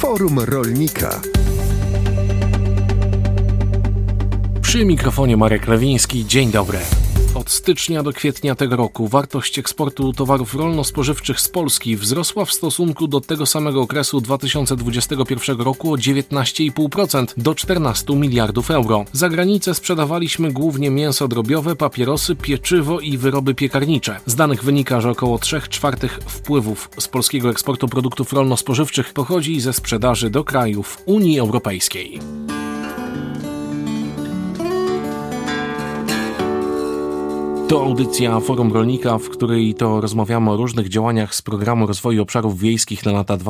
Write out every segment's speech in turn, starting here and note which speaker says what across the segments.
Speaker 1: Forum Rolnika.
Speaker 2: Przy mikrofonie Marek Lewiński. Dzień dobry. Od stycznia do kwietnia tego roku wartość eksportu towarów rolno-spożywczych z Polski wzrosła w stosunku do tego samego okresu 2021 roku o 19,5% do 14 miliardów euro. Za granicę sprzedawaliśmy głównie mięso drobiowe, papierosy, pieczywo i wyroby piekarnicze. Z danych wynika, że około 3/4 wpływów z polskiego eksportu produktów rolno-spożywczych pochodzi ze sprzedaży do krajów Unii Europejskiej. To audycja Forum Rolnika, w której to rozmawiamy o różnych działaniach z Programu Rozwoju Obszarów Wiejskich na lata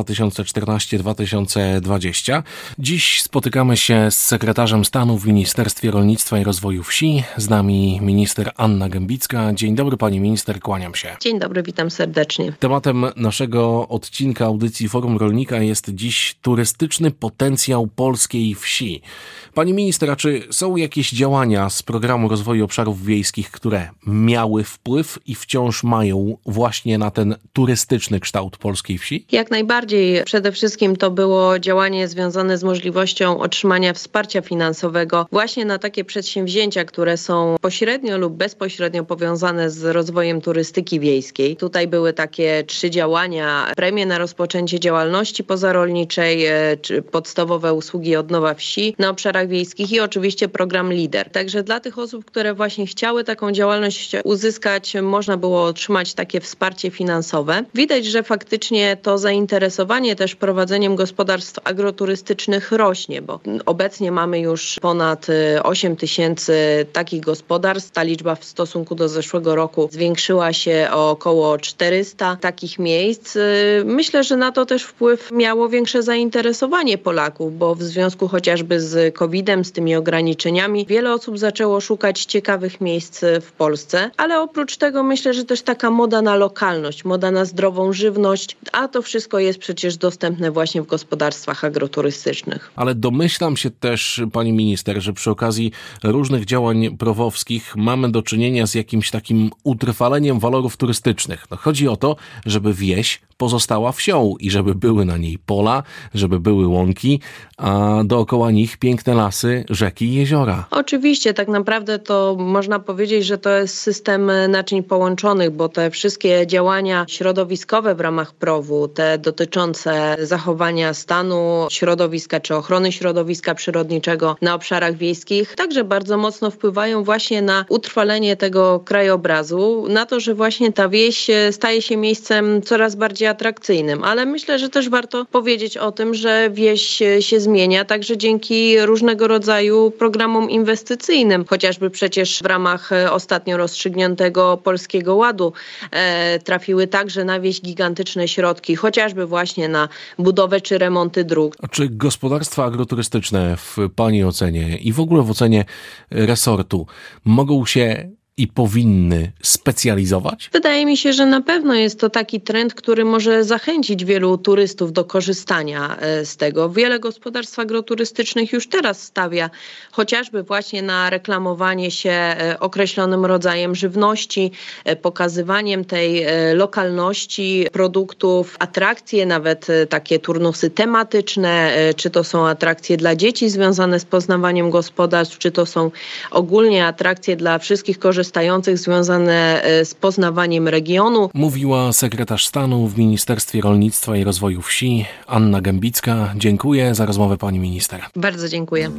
Speaker 2: 2014-2020. Dziś spotykamy się z sekretarzem stanu w Ministerstwie Rolnictwa i Rozwoju Wsi. Z nami minister Anna Gembicka. Dzień dobry pani minister, kłaniam się.
Speaker 3: Dzień dobry, witam serdecznie.
Speaker 2: Tematem naszego odcinka audycji Forum Rolnika jest dziś turystyczny potencjał polskiej wsi. Pani minister, a czy są jakieś działania z Programu Rozwoju Obszarów Wiejskich, które miały wpływ i wciąż mają właśnie na ten turystyczny kształt polskiej wsi?
Speaker 3: Jak najbardziej. Przede wszystkim to było działanie związane z możliwością otrzymania wsparcia finansowego właśnie na takie przedsięwzięcia, które są pośrednio lub bezpośrednio powiązane z rozwojem turystyki wiejskiej. Tutaj były takie 3 działania: premie na rozpoczęcie działalności pozarolniczej, czy podstawowe usługi odnowa wsi na obszarach wiejskich i oczywiście program LIDER. Także dla tych osób, które właśnie chciały taką działalność uzyskać, można było otrzymać takie wsparcie finansowe. Widać, że faktycznie to zainteresowanie też prowadzeniem gospodarstw agroturystycznych rośnie, bo obecnie mamy już ponad 8 tysięcy takich gospodarstw. Ta liczba w stosunku do zeszłego roku zwiększyła się o około 400 takich miejsc. Myślę, że na to też wpływ miało większe zainteresowanie Polaków, bo w związku chociażby z COVID-em, z tymi ograniczeniami, wiele osób zaczęło szukać ciekawych miejsc w Polsce. Ale oprócz tego myślę, że też taka moda na lokalność, moda na zdrową żywność, a to wszystko jest przecież dostępne właśnie w gospodarstwach agroturystycznych.
Speaker 2: Ale domyślam się też, pani minister, że przy okazji różnych działań prowowskich mamy do czynienia z jakimś takim utrwaleniem walorów turystycznych. No, chodzi o to, żeby wieś pozostała wsią i żeby były na niej pola, żeby były łąki, a dookoła nich piękne lasy, rzeki i jeziora.
Speaker 3: Oczywiście, tak naprawdę to można powiedzieć, że to jest system naczyń połączonych, bo te wszystkie działania środowiskowe w ramach PROW-u, te dotyczące zachowania stanu środowiska czy ochrony środowiska przyrodniczego na obszarach wiejskich, także bardzo mocno wpływają właśnie na utrwalenie tego krajobrazu, na to, że właśnie ta wieś staje się miejscem coraz bardziej atrakcyjnym. Ale myślę, że też warto powiedzieć o tym, że wieś się zmienia także dzięki różnego rodzaju programom inwestycyjnym. Chociażby przecież w ramach ostatnio rozstrzygniętego Polskiego Ładu trafiły także na wieś gigantyczne środki, chociażby właśnie na budowę czy remonty dróg.
Speaker 2: A czy gospodarstwa agroturystyczne w pani ocenie i w ogóle w ocenie resortu mogą się i powinny specjalizować?
Speaker 3: Wydaje mi się, że na pewno jest to taki trend, który może zachęcić wielu turystów do korzystania z tego. Wiele gospodarstw agroturystycznych już teraz stawia chociażby właśnie na reklamowanie się określonym rodzajem żywności, pokazywaniem tej lokalności produktów, atrakcje, nawet takie turnusy tematyczne, czy to są atrakcje dla dzieci związane z poznawaniem gospodarstw, czy to są ogólnie atrakcje dla wszystkich korzystających związane z poznawaniem regionu.
Speaker 2: Mówiła sekretarz stanu w Ministerstwie Rolnictwa i Rozwoju Wsi Anna Gembicka. Dziękuję za rozmowę pani minister.
Speaker 3: Bardzo dziękuję.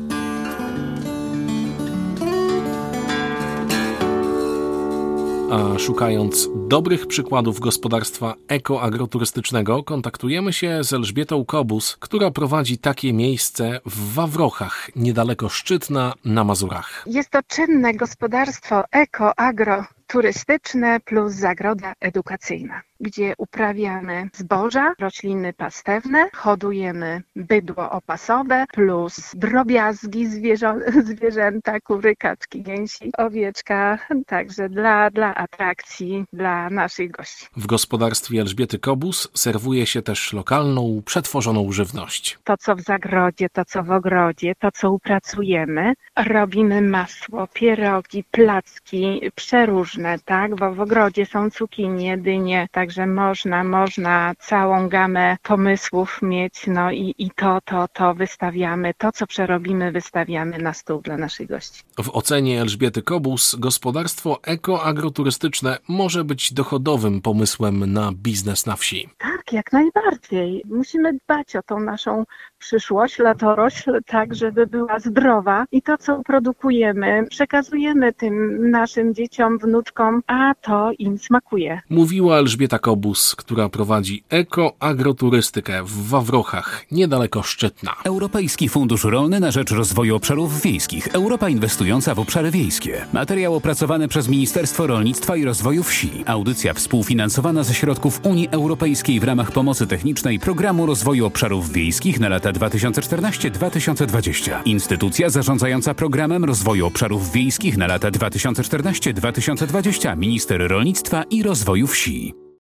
Speaker 2: A szukając dobrych przykładów gospodarstwa ekoagroturystycznego, kontaktujemy się z Elżbietą Kobus, która prowadzi takie miejsce w Wawrochach, niedaleko Szczytna na Mazurach.
Speaker 4: Jest to czynne gospodarstwo eko-agroturystyczne plus zagroda edukacyjna, gdzie uprawiamy zboża, rośliny pastewne, hodujemy bydło opasowe plus drobiazgi, zwierzęta, kury, kaczki, gęsi, owieczka, także dla atrakcji dla naszych gości.
Speaker 2: W gospodarstwie Elżbiety Kobus serwuje się też lokalną, przetworzoną żywność.
Speaker 4: To, co w zagrodzie, to, co w ogrodzie, to, co upracujemy, robimy masło, pierogi, placki, przeróżne, tak, bo w ogrodzie są cukinie, dynie, także Także można całą gamę pomysłów mieć, no i to wystawiamy, to co przerobimy, wystawiamy na stół dla naszych gości.
Speaker 2: W ocenie Elżbiety Kobus gospodarstwo ekoagroturystyczne może być dochodowym pomysłem na biznes na wsi.
Speaker 4: Tak, jak najbardziej. Musimy dbać o tą naszą przyszłość, latorośl, tak żeby była zdrowa i to, co produkujemy, przekazujemy tym naszym dzieciom, wnuczkom, a to im smakuje.
Speaker 2: Mówiła Elżbieta Kobus, która prowadzi ekoagroturystykę w Wawrochach, niedaleko Szczytna.
Speaker 1: Europejski Fundusz Rolny na rzecz Rozwoju Obszarów Wiejskich. Europa inwestująca w obszary wiejskie. Materiał opracowany przez Ministerstwo Rolnictwa i Rozwoju Wsi. Audycja współfinansowana ze środków Unii Europejskiej w ramach pomocy technicznej Programu Rozwoju Obszarów Wiejskich na lata 2014-2020. Instytucja zarządzająca Programem Rozwoju Obszarów Wiejskich na lata 2014-2020. Minister Rolnictwa i Rozwoju Wsi.